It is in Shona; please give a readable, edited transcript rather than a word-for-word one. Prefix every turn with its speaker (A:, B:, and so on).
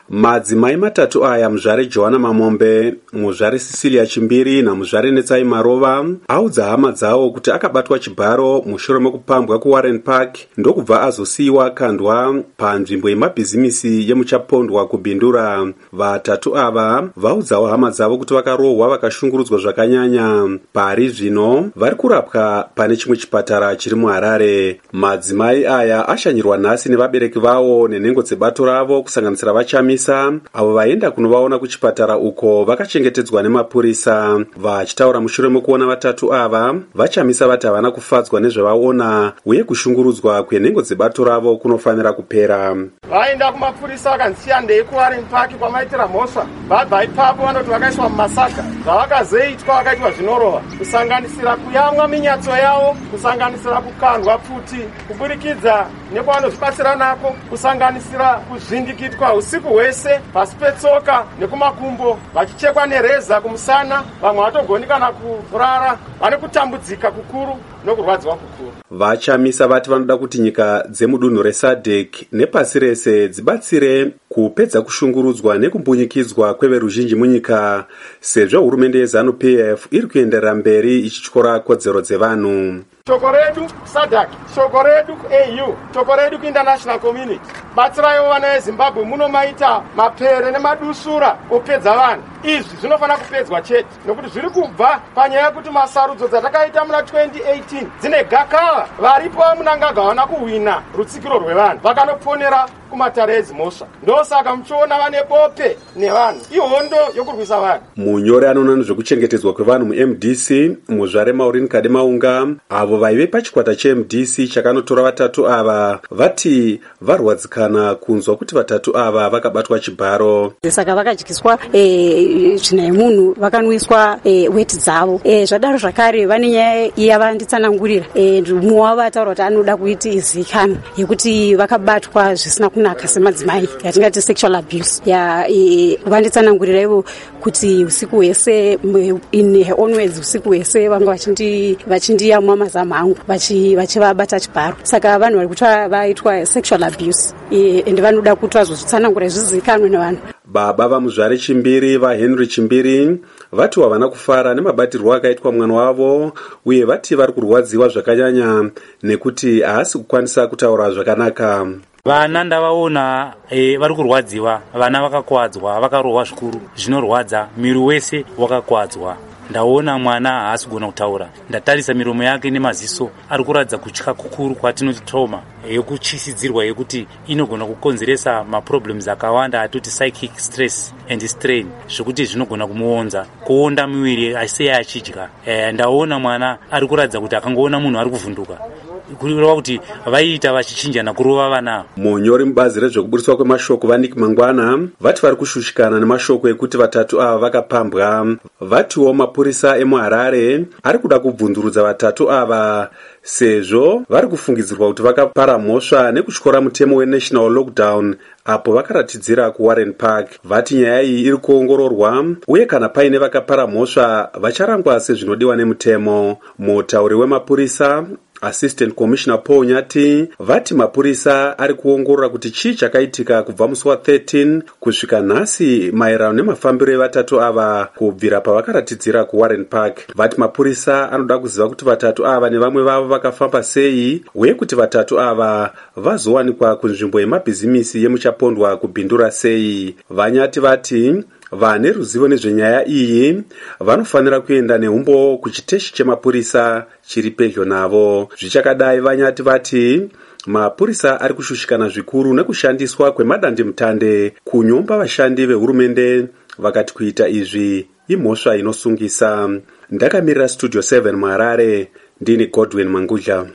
A: Madzimai matatu aya, muzvare Joana Mamombe, muzvare Cecilia Chimbiri namuzvare Netsai Marova, audza hama dzawo kuti akabatwa chibharo mushure mekupambwa kuWarren Park ndokubva azosiyiwa kandwa panzvimbo yemabhizimisi yemuchapondwa kubhindura. Vatatu ava vaudzawo hama dzavo kuti vakarohwa vakashungurudzwa zvakanyanya. Pari zvino vari kurapwa pane chimwe chipatara chiri muHarare. Madzimai aya ashanyirwa nhasi nevabereki vavo nenhengo dzebato ravo kusanganisira vachamisa avo vaenda kunovaona kuchipatara uko vakachengetedzwa nemapurisa. Vachitaura mushure mekuona vatatu ava, vachamisa vati havana kufadzwa nezvavaona uye kushungurudzwa kwenhengo dzebato ravo kunofanira kupera.
B: Vaenda kumapurisa vakansiya ndei kuWarren Park kwamaitira mhosva. Vabva ipapo vanoti vakaiswa mumasaga. Zvavakazoitwa vakaitwa zvinorohwa, kusanganisira kuyamwa minyatso yavo, kusanganisira kukandwa pfuti, kuburikidza nekwavanozvibatsira nako, kusanganisira kuzvindikitwa usiku hwese pasi petsoka nekumakumbo, vachichekwa nereza kumusana. Vamwe vatogoni kana kurara, vane kutambudzika kukuru nokurwadziwa kukuru.
A: Vachamisa vati vanoda kuti nyika dzemudunhu reSADC nepasi rese dzibatsire kupedza kushungurudzwa nekumbunyikidzwa kweveruzhinji munyika, sezvo hurumende yeZANU-PF iri kuenderera mberi ichityora kodzero dzevanhu.
B: Shoko redu SADC, shoko redu AU, shoko redu kuinternational community. Batsirayo vana veZimbabwe munomaita mapere nemadusura opedza vanhu. Izvi zvinofana kupedzwa chete nokuti zviri kubva panyaya yekuti masarudzo dzatakaita muna 2018 dzine gakava. Varipo vamunangagwa vana kuhwina rutsikiro rwevanhu vakanoponera kumatare edzimhosva. Ndosaka muchiona vane bope nevanhu, ihondo yokurwisa vanhu.
A: Munyori anoona nezvekuchengetedzwa kwevanhu muMDC, muzvare Maureen Kademaunga, avo vaive pachikwata cheMDC chakanotora vatatu ava, vati varwadzikana kunzwa kuti vatatu ava vakabatwa chibharo.
C: Saka vakadyiswa tsvina yemunhu, vakanwiswa weti dzavo. Zvadaro zvakare vane nyaya yavanditsanangurira. Mumwe wavo ataura kuti anoda kuiti izikanwa yekuti vakabatwa zvisina kunaka semadzimai, yatingati sexual abuse. Vanditsanangurira ivo kuti usiku hwese, in her own words, usiku hwese vanga vachindiyamwa mazamu angu vachivabata chibharo. Saka vanhu vari kuti vaitwa sexual abuse ende vanoda kuti vazozvitsanangura zvizikanwe nevanhu.
A: Baba vamuzvare Chimbiri, vaHenry Chimbiri, vati havana kufara nemabatirwo akaitwa mwana wavo uye vati vari kurwadziwa zvakanyanya nekuti haasi kukwanisa kutaura zvakanaka.
D: Vana ndavaona vari kurwadziwa, vana vakakwadzwa, vakarohwa zvikuru, zvinorwadza, miri wese wakakwadzwa. Ndaona mwana haasi kugona kutaura. Ndatarisa miromo yake nemaziso, ari kuratidza kutya kukuru kwatinoti trauma yekuchisidzirwa yekuti inogona kukonzeresa maproblems akawanda atoti psychic stress and strain, zvokuti zvinogona kumuonza kuonda miviri asei achidya. Ndaona mwana ari kuratidza kuti akangoona munhu ari kuvhunduka, kureva kuti vaiita vachichinjana kurova vana.
A: Munyori mubazi rezvekuburiswa kwemashoko vaNick Mangwana vati vari kushushikana nemashoko ekuti vatatu ava vakapambwa. Vatiwo mapurisa emuHarare ari kuda kubvunzurudza vatatu ava sezvo vari kufungidzirwa kuti vakapara mhosva nekutyora mutemo wenational lockdown apo vakaratidzira kuWarren Park. Vati nyaya iyi iri kuongororwa uye kana paine vakapara mhosva vacharangwa sezvinodiwa nemutemo. Mutauri wemapurisa Assistant Commissioner Paul Nyati vati mapurisa ari kuongorora kuti chii chakaitika kubva musi wa13 kusvika nhasi maererano nemafambiro evatatu ava kubvira pavakaratidzira kuWarren Park. Vati mapurisa anoda kuziva kuti vatatu ava nevamwe vavo vakafamba sei uye kuti vatatu ava vazowanikwa kunzvimbo yemabhizimisi yemuchapondwa kubhindura sei. Vanyati vati vane ruzivo nezvenyaya iyi vanofanira kuenda neumbo kuchiteshi chemapurisa chiri pedyo navo. Zvichakadai Vanyati vati mapurisa ari kushushikana zvikuru nekushandiswa kwemadandemutande kunyomba vashandi vehurumende, vakati kuita izvi imhosva inosungisa. Ndakamirira Studio 7 muHarare, ndini Godwin Mangudla.